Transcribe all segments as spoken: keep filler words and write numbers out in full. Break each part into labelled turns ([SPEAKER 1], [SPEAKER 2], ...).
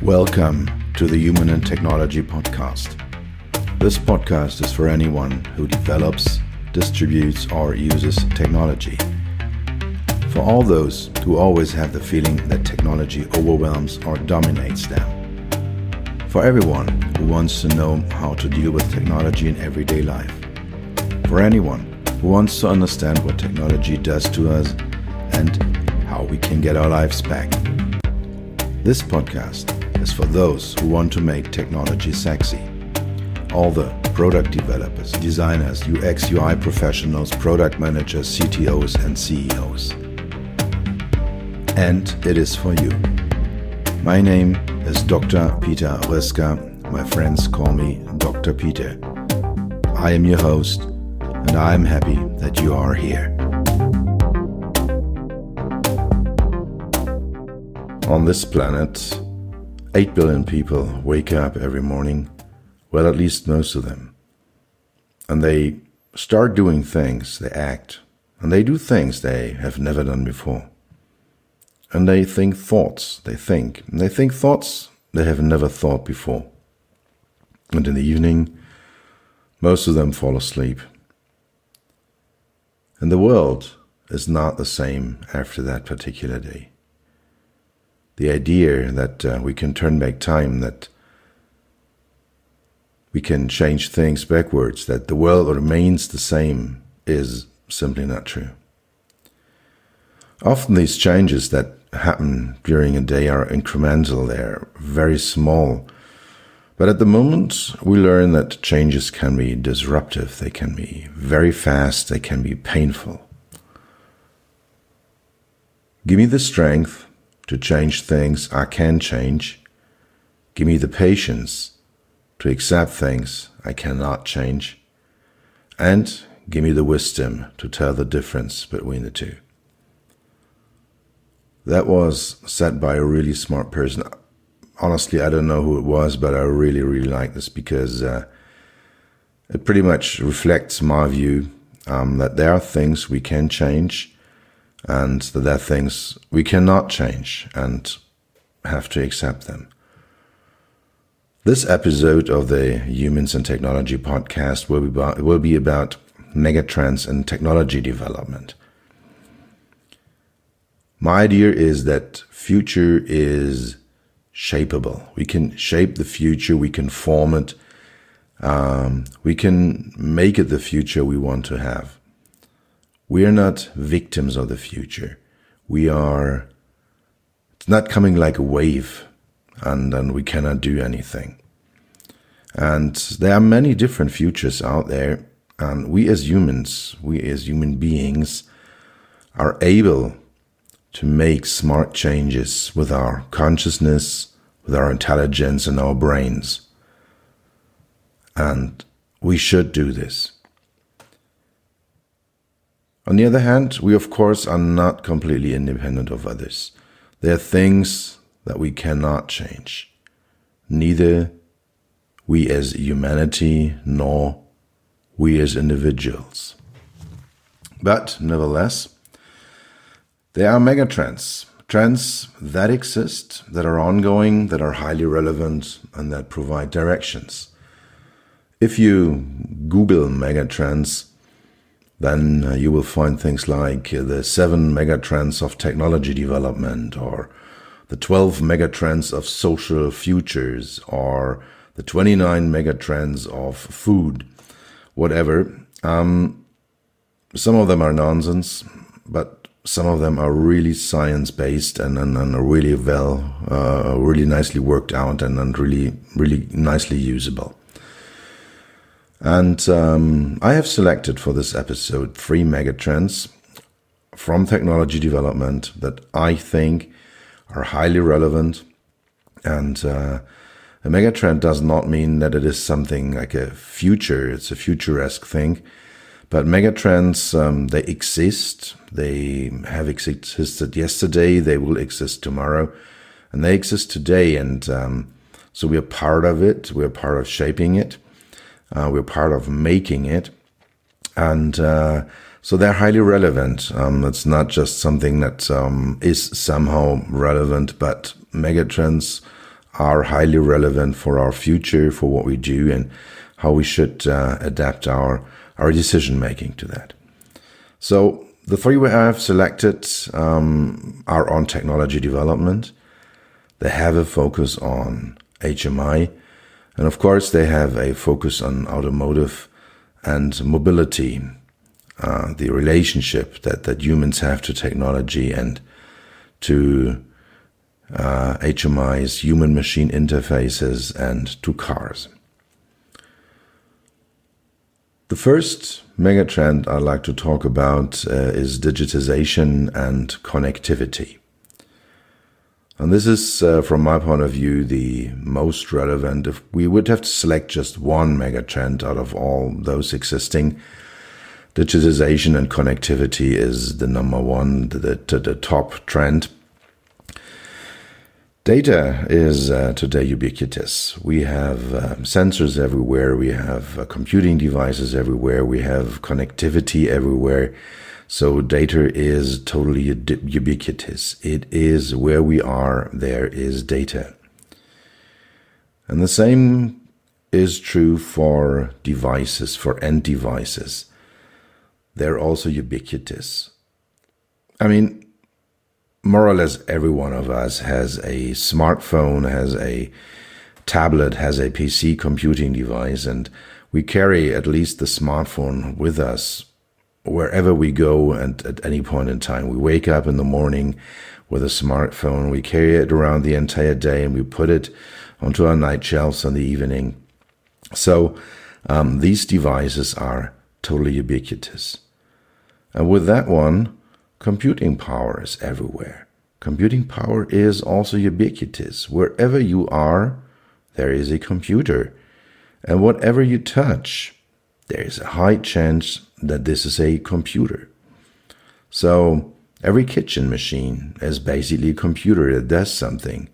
[SPEAKER 1] Welcome to the Human and Technology Podcast. This podcast is for anyone who develops, distributes, or uses technology. For all those who always have the feeling that technology overwhelms or dominates them. For everyone who wants to know how to deal with technology in everyday life. For anyone who wants to understand what technology does to us and how we can get our lives back. This podcast is for those who want to make technology sexy. All the product developers, designers, U X U I professionals, product managers, C T Os and C E Os. And it is for you. My name is Doctor Peter Ryska. My friends call me Doctor Peter. I am your host, and I am happy that you are here. On this planet, eight billion people wake up every morning, well, at least most of them. And they start doing things, they act, and they do things they have never done before. And they think thoughts, they think, and they think thoughts they have never thought before. And in the evening, most of them fall asleep. And the world is not the same after that particular day. The idea that uh, we can turn back time, that we can change things backwards, that the world remains the same, is simply not true. Often these changes that happen during a day are incremental, they're very small. But at the moment, we learn that changes can be disruptive, they can be very fast, they can be painful. Give me the strength to change things I can change. Give me the patience to accept things I cannot change. And give me the wisdom to tell the difference between the two. That was said by a really smart person. Honestly, I don't know who it was, but I really, really like this because uh, it pretty much reflects my view um, that there are things we can change and that there are things we cannot change and have to accept them. This episode of the Humans and Technology podcast will be about, will be about megatrends in technology development. My idea is that future is shapeable. We can shape the future, we can form it, um, we can make it the future we want to have. We are not victims of the future. We are, it's not coming like a wave and, and we cannot do anything. And there are many different futures out there, and we as humans, we as human beings are able to make smart changes with our consciousness, with our intelligence and our brains. And we should do this. On the other hand, we of course are not completely independent of others. There are things that we cannot change. Neither we as humanity nor we as individuals. But nevertheless, there are megatrends, trends that exist, that are ongoing, that are highly relevant, and that provide directions. If you Google megatrends, then uh, you will find things like uh, the seven megatrends of technology development, or the twelve megatrends of social futures, or the twenty-nine megatrends of food, whatever. Um, some of them are nonsense, but some of them are really science-based and, and, and are really well, uh, really nicely worked out and, and really, really nicely usable. And um, I have selected for this episode three megatrends from technology development that I think are highly relevant. And uh, a megatrend does not mean that it is something like a future, it's a futuresque thing. But megatrends, um, they exist, they have existed yesterday, they will exist tomorrow, and they exist today. And um, so we are part of it, we're part of shaping it. Uh, we're part of making it, and uh, so they're highly relevant. Um, it's not just something that um, is somehow relevant, but megatrends are highly relevant for our future, for what we do, and how we should uh, adapt our, our decision making to that. So the three we have selected um, are on technology development. They have a focus on H M I, and of course they have a focus on automotive and mobility, uh, the relationship that, that humans have to technology and to uh, H M Is, human-machine interfaces, and to cars. The first megatrend I'd like to talk about uh, is digitization and connectivity. And this is, uh, from my point of view, the most relevant. If we would have to select just one megatrend out of all those existing, digitization and connectivity is the number one, the, the, the top trend. Data is uh, today ubiquitous. We have uh, sensors everywhere, we have uh, computing devices everywhere, we have connectivity everywhere. So data is totally ubiquitous. It is where we are, there is data. And the same is true for devices, for end devices. They're also ubiquitous. I mean, more or less every one of us has a smartphone, has a tablet, has a P C computing device, and we carry at least the smartphone with us wherever we go and at any point in time. We wake up in the morning with a smartphone, we carry it around the entire day, and we put it onto our night shelves in the evening. So um, these devices are totally ubiquitous. And with that one, computing power is everywhere. Computing power is also ubiquitous. Wherever you are, there is a computer. And whatever you touch, there is a high chance that this is a computer. So every kitchen machine is basically a computer that does something.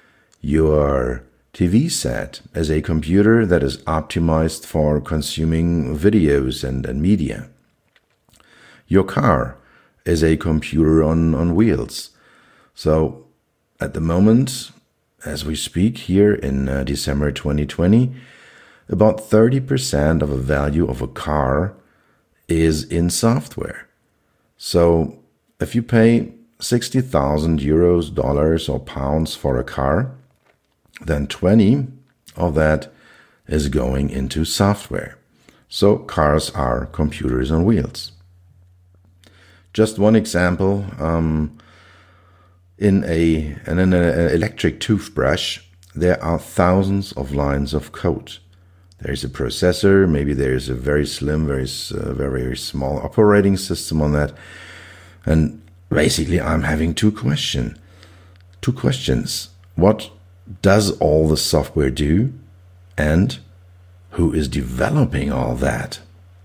[SPEAKER 1] Your T V set is a computer that is optimized for consuming videos and, and media. Your car is a computer on, on wheels. So at the moment, as we speak here in uh, December twenty twenty, about thirty percent of the value of a car is in software. So if you pay sixty thousand euros, dollars, or pounds for a car, then twenty of that is going into software. So cars are computers on wheels. Just one example, um, in a in an electric toothbrush, there are thousands of lines of code. There's a processor, maybe there's a very slim, very, uh, very, very small operating system on that. And basically, I'm having two questions. Two questions. What does all the software do? And who is developing all that?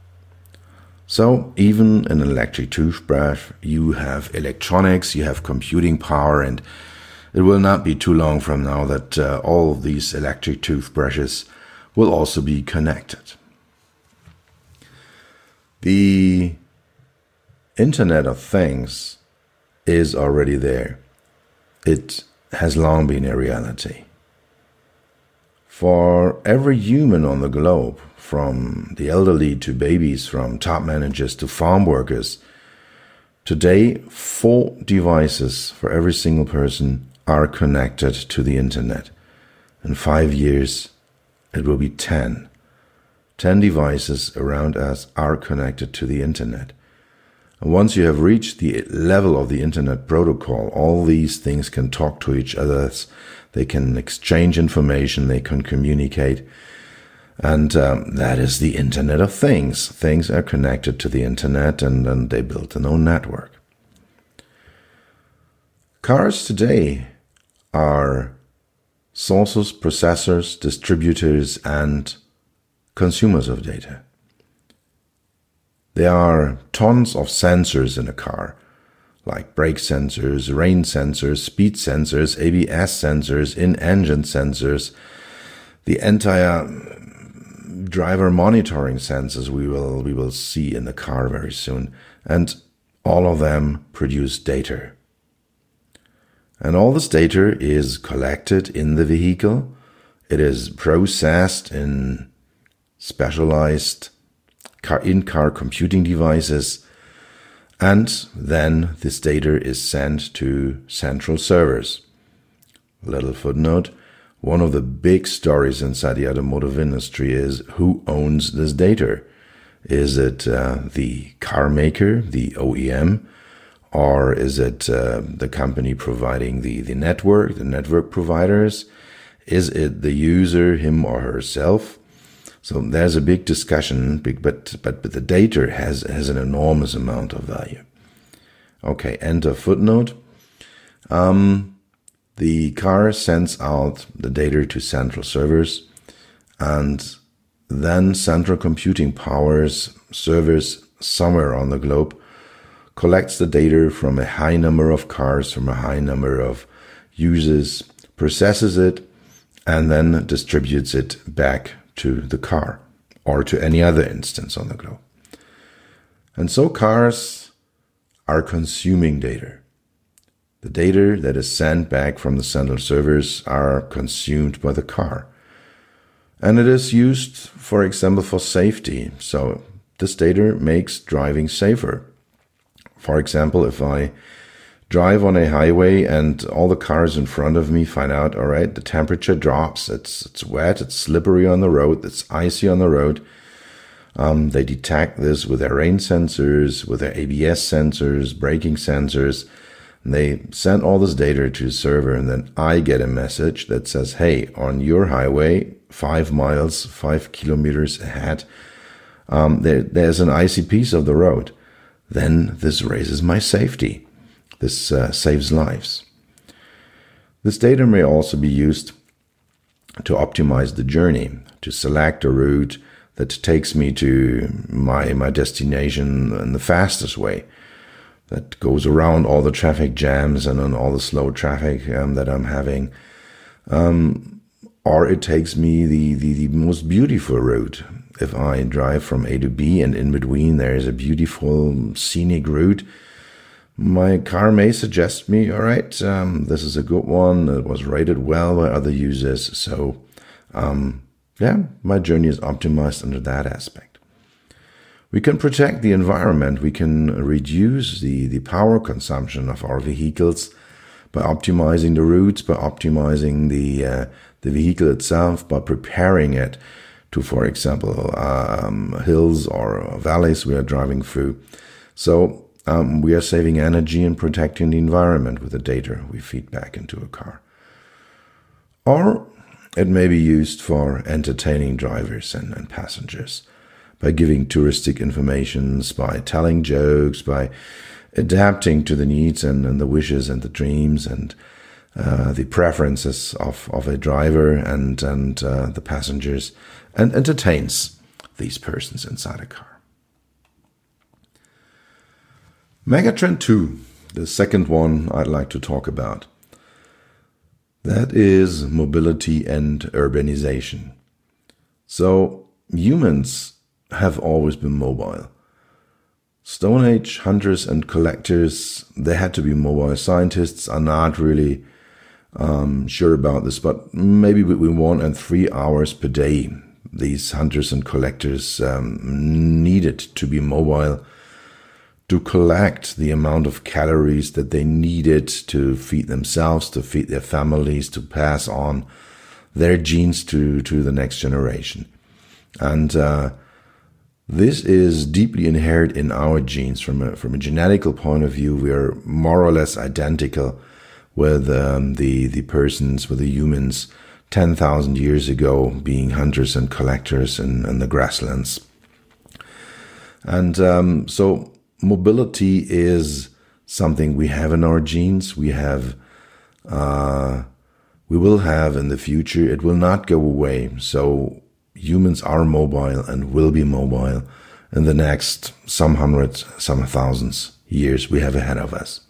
[SPEAKER 1] So even in an electric toothbrush, you have electronics, you have computing power, and it will not be too long from now that uh, all of these electric toothbrushes will also be connected. The Internet of Things is already there. It has long been a reality. For every human on the globe, from the elderly to babies, from top managers to farm workers, today four devices for every single person are connected to the Internet. In five years, it will be ten. Ten devices around us are connected to the Internet. And once you have reached the level of the Internet protocol, all these things can talk to each other. They can exchange information, they can communicate. And um, that is the Internet of Things. Things are connected to the Internet, and then they build their own network. Cars today are sources, processors, distributors, and consumers of data. There are tons of sensors in a car, like brake sensors, rain sensors, speed sensors, A B S sensors, in-engine sensors, the entire driver monitoring sensors we will we will see in the car very soon, and all of them produce data. And all this data is collected in the vehicle. It is processed in specialized car, in-car computing devices. And then this data is sent to central servers. A little footnote. One of the big stories inside the automotive industry is who owns this data. Is it uh, the car maker, the O E M, or is it uh, the company providing the, the network, the network providers? Is it the user, him or herself? So there's a big discussion, big, but, but but the data has has an enormous amount of value. Okay, end of footnote. Um, the car sends out the data to central servers, and then central computing powers servers somewhere on the globe collects the data from a high number of cars, from a high number of users, processes it, and then distributes it back to the car or to any other instance on the globe. And so cars are consuming data. The data that is sent back from the central servers are consumed by the car. And it is used, for example, for safety. So this data makes driving safer. For example, if I drive on a highway and all the cars in front of me find out, all right, the temperature drops, it's it's wet, it's slippery on the road, it's icy on the road. Um, they detect this with their rain sensors, with their A B S sensors, braking sensors. And they send all this data to a server, and then I get a message that says, hey, on your highway, five miles, five kilometers ahead, um, there, there's an icy piece of the road. Then this raises my safety. This uh, saves lives. This data may also be used to optimize the journey, to select a route that takes me to my, my destination in the fastest way, that goes around all the traffic jams and on all the slow traffic um, that I'm having. Um, or it takes me the, the, the most beautiful route. If I drive from A to B and in between there is a beautiful scenic route, my car may suggest me, all right, um, this is a good one. It was rated well by other users. So, um, yeah, my journey is optimized under that aspect. We can protect the environment. We can reduce the, the power consumption of our vehicles by optimizing the routes, by optimizing the, uh, the vehicle itself, by preparing it to, for example, um, hills or valleys we are driving through. So um, we are saving energy and protecting the environment with the data we feed back into a car. Or it may be used for entertaining drivers and, and passengers by giving touristic informations, by telling jokes, by adapting to the needs and, and the wishes and the dreams and uh, the preferences of, of a driver and, and uh, the passengers, and entertains these persons inside a car. Megatrend two, the second one I'd like to talk about. That is mobility and urbanization. So humans have always been mobile. Stone Age hunters and collectors, they had to be mobile. Scientists are not really um, sure about this, but maybe between one and three hours per day, these hunters and collectors um, needed to be mobile to collect the amount of calories that they needed to feed themselves, to feed their families, to pass on their genes to, to the next generation. And uh, this is deeply inherent in our genes. From a, from a genetical point of view, we are more or less identical with um, the, the persons, with the humans ten thousand years ago, being hunters and collectors in, in the grasslands. And um, so mobility is something we have in our genes. We have, uh, we will have in the future. It will not go away. So humans are mobile and will be mobile in the next some hundreds, some thousands years we have ahead of us.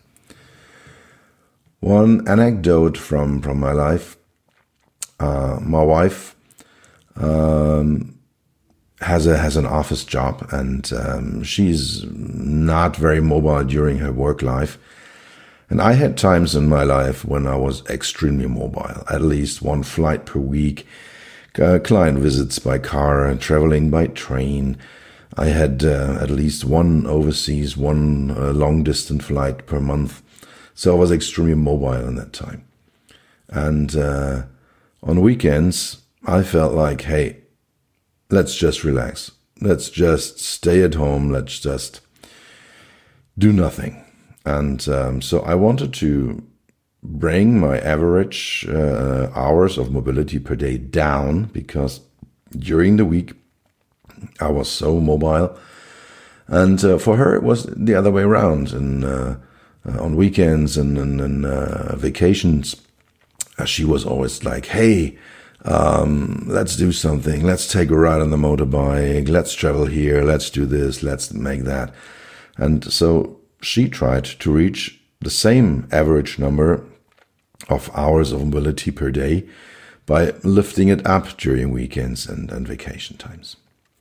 [SPEAKER 1] One anecdote from, from my life. Uh, my wife um, has a has an office job, and um, she's not very mobile during her work life. And I had times in my life when I was extremely mobile, at least one flight per week, uh, client visits by car, traveling by train. I had uh, at least one overseas, one uh, long-distance flight per month. So I was extremely mobile in that time. And uh, on weekends, I felt like, hey, let's just relax. Let's just stay at home. Let's just do nothing. And um, so I wanted to bring my average uh, hours of mobility per day down, because during the week I was so mobile. And uh, for her, it was the other way around. And uh, uh, on weekends and, and, and uh, vacations, uh, she was always like, hey, um, let's do something. Let's take a ride on the motorbike. Let's travel here. Let's do this. Let's make that. And so she tried to reach the same average number of hours of mobility per day by lifting it up during weekends and, and vacation times.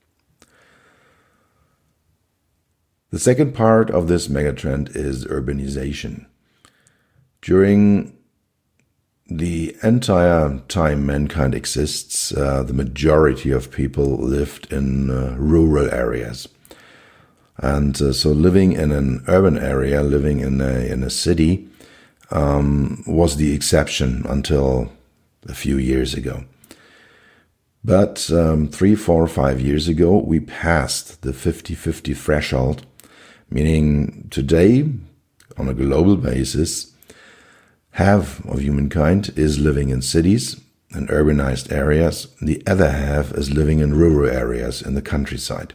[SPEAKER 1] The second part of this megatrend is urbanization. During the entire time mankind exists, uh, the majority of people lived in uh, rural areas. And uh, so living in an urban area, living in a, in a city, um, was the exception until a few years ago. But um, three, four, five years ago, we passed the fifty-fifty threshold, meaning today, on a global basis, half of humankind is living in cities and urbanized areas. The other half is living in rural areas in the countryside.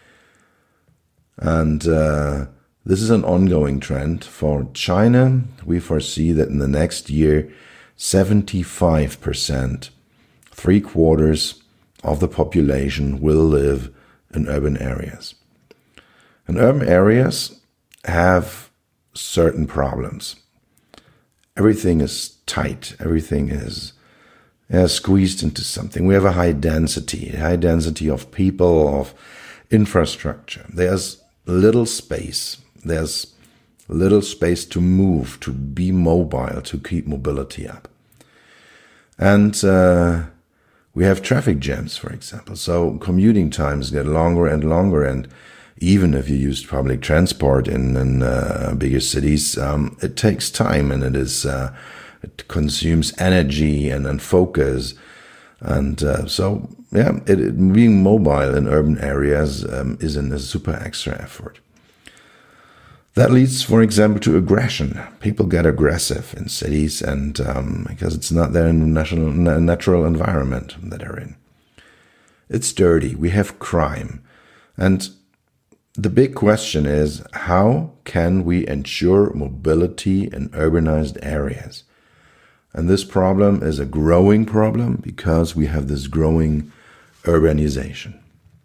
[SPEAKER 1] And uh, this is an ongoing trend. For China, we foresee that in the next year, seventy-five percent, three quarters of the population will live in urban areas. And urban areas have certain problems. Everything is tight. Everything is uh, squeezed into something. We have a high density, high density of people, of infrastructure. There's little space. There's little space to move, to be mobile, to keep mobility up. And uh, we have traffic jams, for example. So commuting times get longer and longer. And even if you use public transport in, in uh, bigger cities, um, it takes time, and it is uh, it consumes energy and, and focus. And uh, so, yeah, it, it, being mobile in urban areas um, is an, a super extra effort. That leads, for example, to aggression. People get aggressive in cities, and um, because it's not their national, natural environment that they're in. It's dirty. We have crime. And the big question is, how can we ensure mobility in urbanized areas? And this problem is a growing problem because we have this growing urbanization.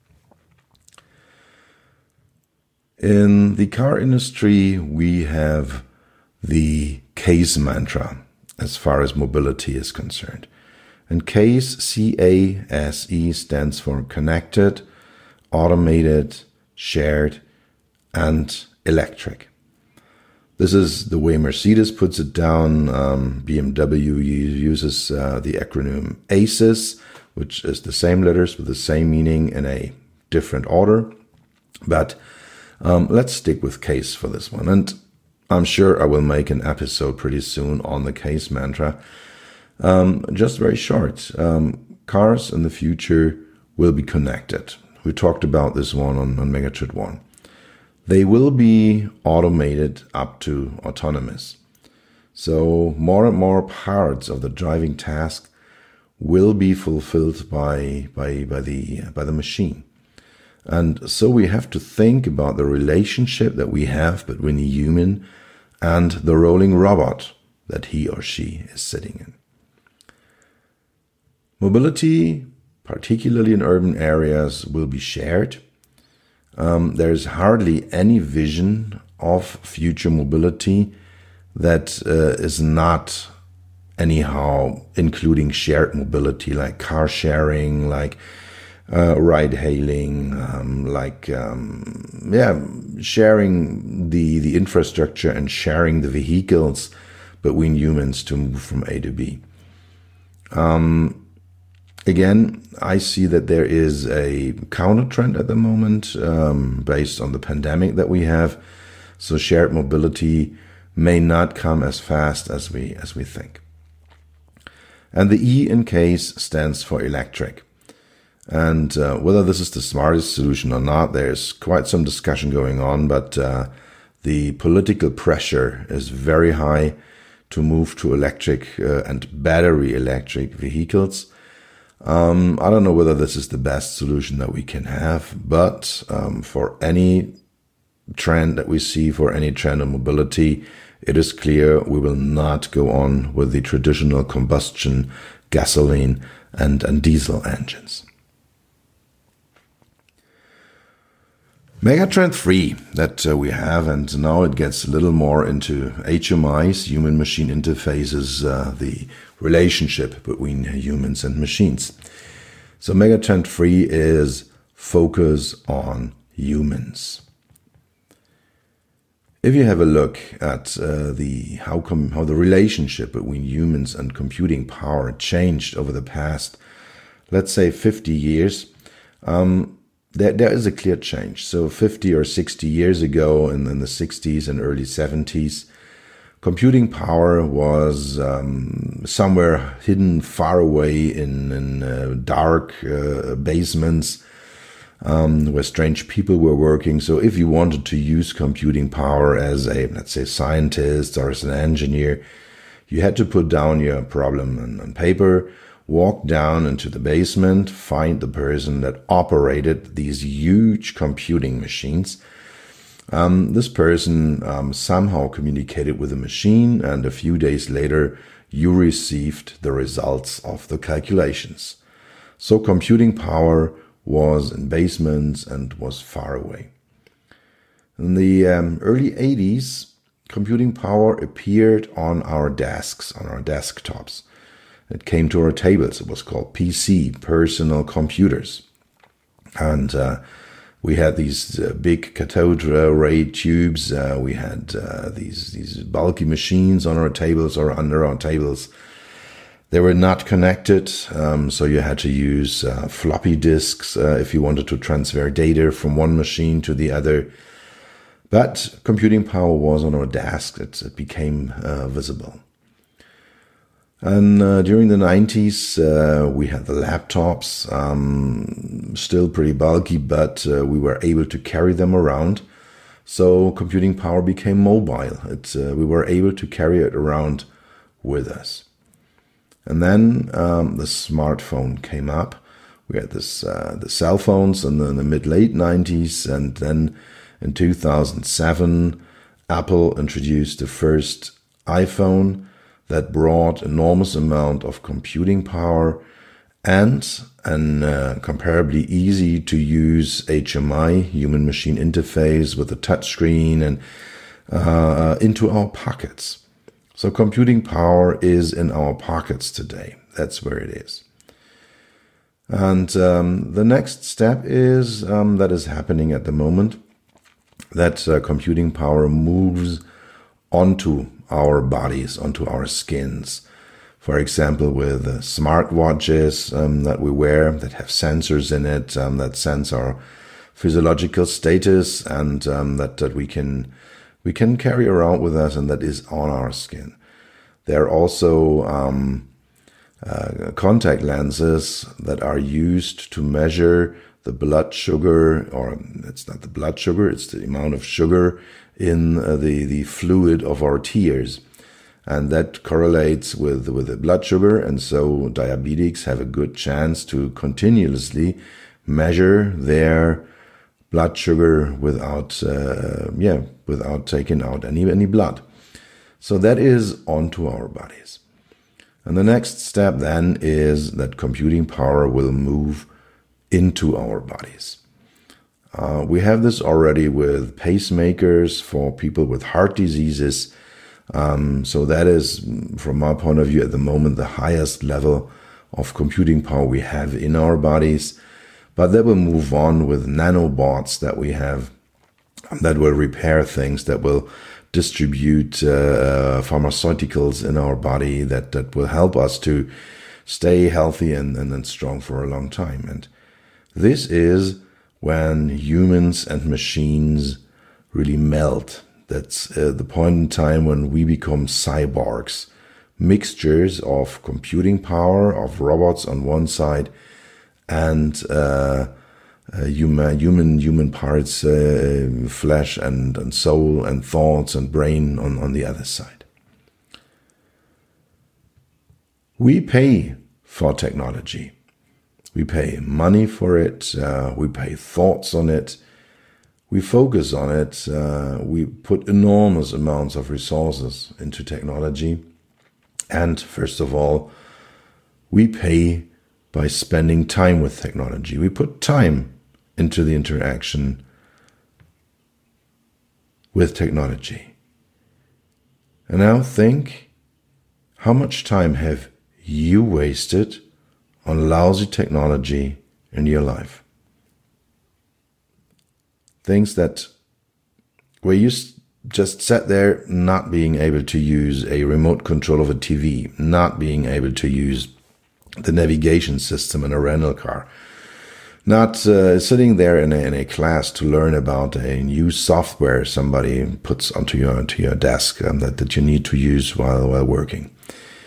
[SPEAKER 1] In the car industry, we have the CASE mantra as far as mobility is concerned. And CASE, C A S E, stands for connected, automated, shared, and electric. This is the way Mercedes puts it down. Um, B M W uses uh, the acronym ACES, which is the same letters with the same meaning in a different order. But um, let's stick with CASE for this one. And I'm sure I will make an episode pretty soon on the CASE mantra. Um, just very short. Um, cars in the future will be connected. We talked about this one on, on Megatrend one. They will be automated up to autonomous. So more and more parts of the driving task will be fulfilled by, by, by, the, by the machine. And so we have to think about the relationship that we have between the human and the rolling robot that he or she is sitting in. Mobility, particularly in urban areas, will be shared. Um, there's hardly any vision of future mobility that uh, is not anyhow including shared mobility, like car sharing, like uh, ride-hailing, um, like um, yeah, sharing the the infrastructure and sharing the vehicles between humans to move from A to B. Um, Again, I see that there is a counter trend at the moment um, based on the pandemic that we have. So shared mobility may not come as fast as we as we think. And the E in CASE stands for electric. And uh, whether this is the smartest solution or not, there's quite some discussion going on, but uh, the political pressure is very high to move to electric uh, and battery electric vehicles. Um, I don't know whether this is the best solution that we can have, but um, for any trend that we see, for any trend in mobility, it is clear we will not go on with the traditional combustion, gasoline, and, and diesel engines. Megatrend three that uh, we have, and now it gets a little more into H M Is, human-machine interfaces, uh, the relationship between humans and machines. So Megatrend three is focus on humans. If you have a look at uh, the how come how the relationship between humans and computing power changed over the past, let's say fifty years, um, There, there is a clear change. So fifty or sixty years ago, in, in the sixties and early seventies, computing power was um, somewhere hidden far away in, in uh, dark uh, basements um, where strange people were working. So if you wanted to use computing power as a, let's say, scientist or as an engineer, you had to put down your problem on, on paper, walk down into the basement, find the person that operated these huge computing machines. Um, this person um, somehow communicated with the machine, and a few days later, you received the results of the calculations. So computing power was in basements and was far away. In the um, early eighties, computing power appeared on our desks, on our desktops. It came to our tables. It was called P C, personal computers. And uh, we had these uh, big cathode ray tubes. Uh, we had uh, these, these bulky machines on our tables or under our tables. They were not connected, um, so you had to use uh, floppy disks uh, if you wanted to transfer data from one machine to the other. But computing power was on our desk. It, it became uh, visible. And uh, during the nineties, uh, we had the laptops, um, still pretty bulky, but uh, we were able to carry them around. So computing power became mobile. It, uh, we were able to carry it around with us. And then um, the smartphone came up. We had this uh, the cell phones in the, in the mid-late nineties, and then in two thousand seven, Apple introduced the first iPhone that brought enormous amount of computing power and an uh, comparably easy to use H M I, human-machine interface, with a touchscreen and uh, into our pockets. So computing power is in our pockets today. That's where it is. And um, the next step is um, that is happening at the moment, that uh, computing power moves onto our bodies, onto our skins. For example, with uh, smartwatches um, that we wear that have sensors in it um, that sense our physiological status, and um, that, that we can we can carry around with us, and that is on our skin. There are also um, uh, contact lenses that are used to measure the blood sugar, or it's not the blood sugar, it's the amount of sugar in uh, the, the fluid of our tears. And that correlates with, with the blood sugar. And so diabetics have a good chance to continuously measure their blood sugar without, uh, yeah, without taking out any, any blood. So that is onto our bodies. And the next step then is that computing power will move into our bodies. Uh, we have this already with pacemakers for people with heart diseases. Um, so that is, from my point of view, at the moment, the highest level of computing power we have in our bodies. But they will move on with nanobots that we have that will repair things, that will distribute uh, pharmaceuticals in our body, that, that will help us to stay healthy and, and, and strong for a long time. And this is when humans and machines really melt. That's uh, the point in time when we become cyborgs, mixtures of computing power, of robots on one side, and uh, uh, human, human, human parts, uh, flesh and, and soul and thoughts and brain on, on the other side. We pay for technology. We pay money for it. Uh, we pay thoughts on it. We focus on it. Uh, we put enormous amounts of resources into technology. And first of all, we pay by spending time with technology. We put time into the interaction with technology. And now think, how much time have you wasted on lousy technology in your life? Things that where you just sat there not being able to use a remote control of a T V, not being able to use the navigation system in a rental car, not uh, sitting there in a, in a class to learn about a new software somebody puts onto your onto your desk um, that, that you need to use while while working.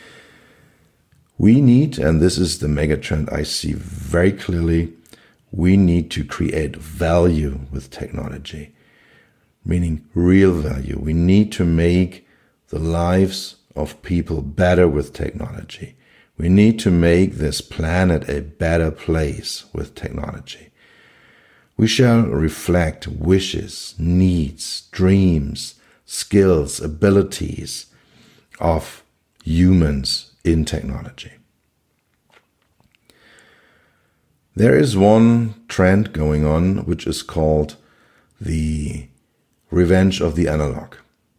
[SPEAKER 1] We need, and this is the mega trend I see very clearly, we need to create value with technology, meaning real value. We need to make the lives of people better with technology. We need to make this planet a better place with technology. We shall reflect wishes, needs, dreams, skills, abilities of humans in technology. There is one trend going on which is called the revenge of the analog.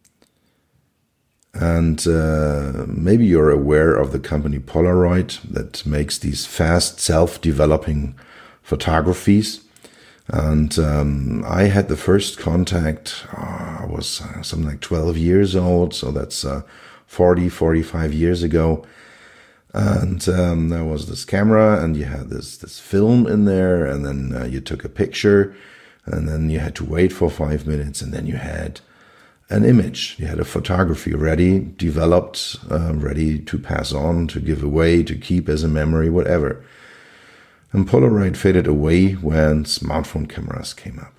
[SPEAKER 1] And uh, maybe you're aware of the company Polaroid that makes these fast self-developing photographies. And um, I had the first contact, uh, I was uh, something like twelve years old, so that's uh, forty, forty-five years ago. And um, there was this camera, and you had this this film in there, and then uh, you took a picture, and then you had to wait for five minutes, and then you had an image. You had a photography ready, developed, uh, ready to pass on, to give away, to keep as a memory, whatever. And Polaroid faded away when smartphone cameras came up.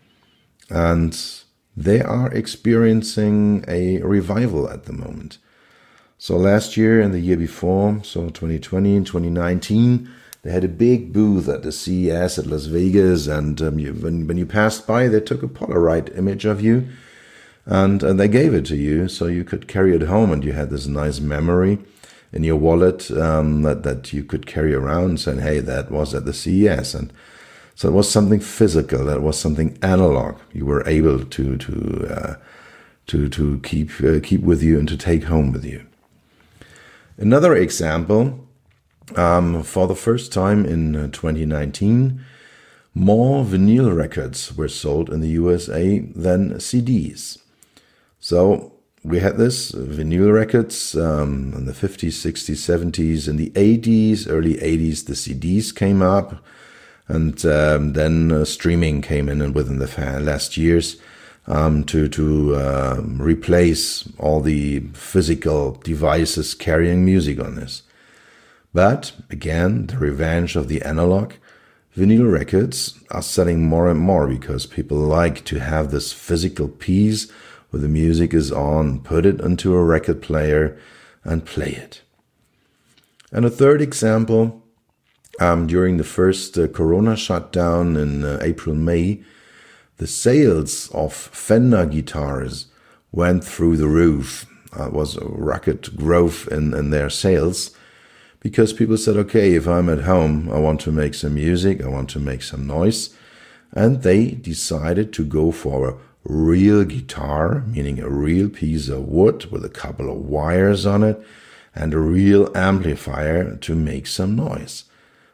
[SPEAKER 1] And they are experiencing a revival at the moment. So last year and the year before, so twenty twenty and twenty nineteen, they had a big booth at the C E S at Las Vegas, and um, you, when, when you passed by, they took a Polaroid image of you, and, and they gave it to you so you could carry it home, and you had this nice memory in your wallet um, that, that you could carry around, saying, hey, that was at the C E S. And so it was something physical, that was something analog. You were able to to uh, to to keep uh, keep with you and to take home with you. Another example, um, for the first time in uh, twenty nineteen, more vinyl records were sold in the U S A than C Ds. So we had this, uh, vinyl records um, in the fifties, sixties, seventies, in the eighties, early eighties, the C Ds came up, and um, then uh, streaming came in and within the last years. Um, to to uh, replace all the physical devices carrying music on this. But again, the revenge of the analog. Vinyl records are selling more and more because people like to have this physical piece where the music is on, put it into a record player and play it. And a third example, um, during the first uh, Corona shutdown in uh, April, May, the sales of Fender guitars went through the roof. Uh, it was a rocket growth in, in their sales because people said, okay, if I'm at home, I want to make some music, I want to make some noise. And they decided to go for a real guitar, meaning a real piece of wood with a couple of wires on it and a real amplifier to make some noise.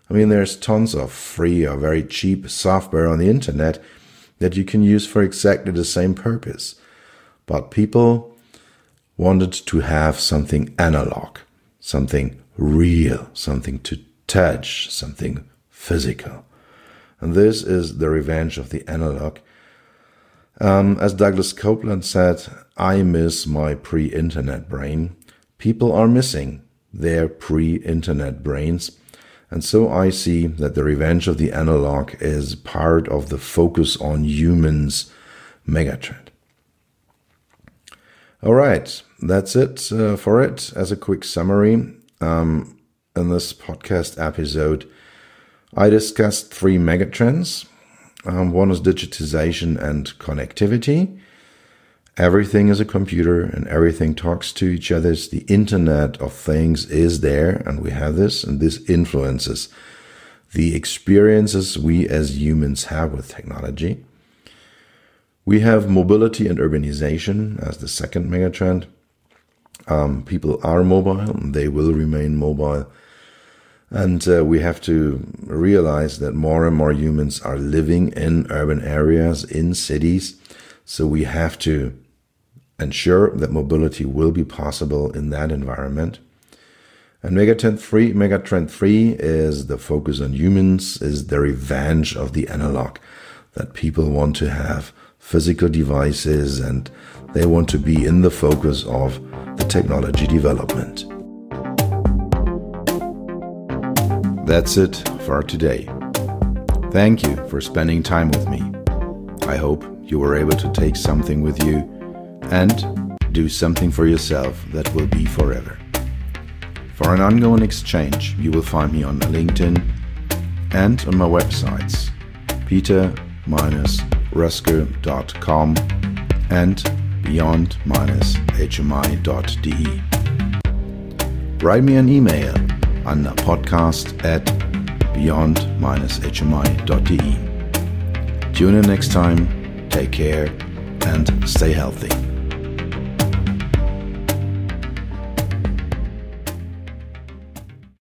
[SPEAKER 1] I mean, there's tons of free or very cheap software on the internet that you can use for exactly the same purpose. But people wanted to have something analog, something real, something to touch, something physical. And this is the revenge of the analog. Um, as Douglas Copeland said, I miss my pre-internet brain. People are missing their pre-internet brains. And so I see that the revenge of the analog is part of the focus on humans megatrend. All right, that's it uh, for it. As a quick summary, um, in this podcast episode, I discussed three megatrends. Um, one is digitization and connectivity. Everything is a computer and everything talks to each other. The Internet of Things is there, and we have this, and this influences the experiences we as humans have with technology. We have mobility and urbanization as the second megatrend. Um, people are mobile, and they will remain mobile. And uh, we have to realize that more and more humans are living in urban areas, in cities. So we have to ensure that mobility will be possible in that environment. And megatrend three, megatrend three is the focus on humans, is the revenge of the analog, that people want to have physical devices and they want to be in the focus of the technology development. That's it for today. Thank you for spending time with me. I hope you were able to take something with you and do something for yourself that will be forever. For an ongoing exchange, you will find me on LinkedIn and on my websites, peter dash rusker dot com and beyond dash h m i dot d e. Write me an email on podcast at beyond dash h m i dot d e. Tune in next time, take care, and stay healthy.